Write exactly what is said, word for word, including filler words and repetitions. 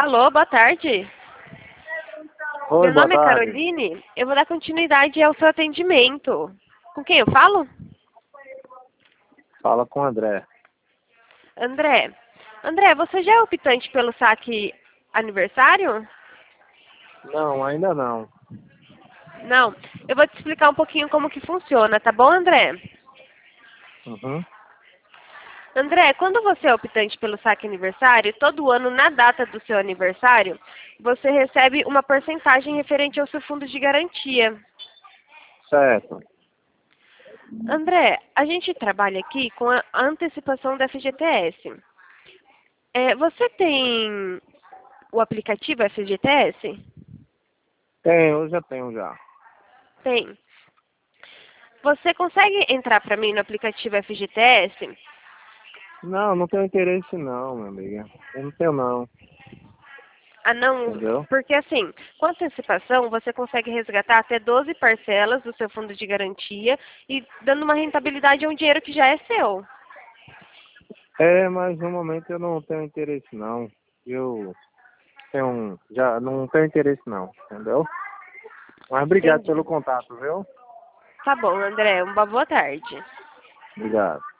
Alô, boa tarde. Oi, Meu boa nome é tarde. Caroline. Eu vou dar continuidade ao seu atendimento. Com quem eu falo? Fala com o André. André. André, você já é optante pelo saque aniversário? Não, ainda não. Não. Eu vou te explicar um pouquinho como que funciona, tá bom, André? Uhum. André, quando você é optante pelo saque aniversário, todo ano, na data do seu aniversário, você recebe uma porcentagem referente ao seu fundo de garantia. Certo. André, a gente trabalha aqui com a antecipação da F G T S. É, você tem o aplicativo F G T S? Tenho, eu já tenho já. Tem. Você consegue entrar para mim no aplicativo F G T S? Não, não tenho interesse não, minha amiga. Eu não tenho não. Ah, não, Entendeu? porque assim, com antecipação você consegue resgatar até doze parcelas do seu fundo de garantia e dando uma rentabilidade a um dinheiro que já é seu. É, mas no momento eu não tenho interesse não. Eu tenho um, já não tenho interesse não, entendeu? Mas obrigado Entendi. pelo contato, viu? Tá bom, André, uma boa tarde. Obrigado.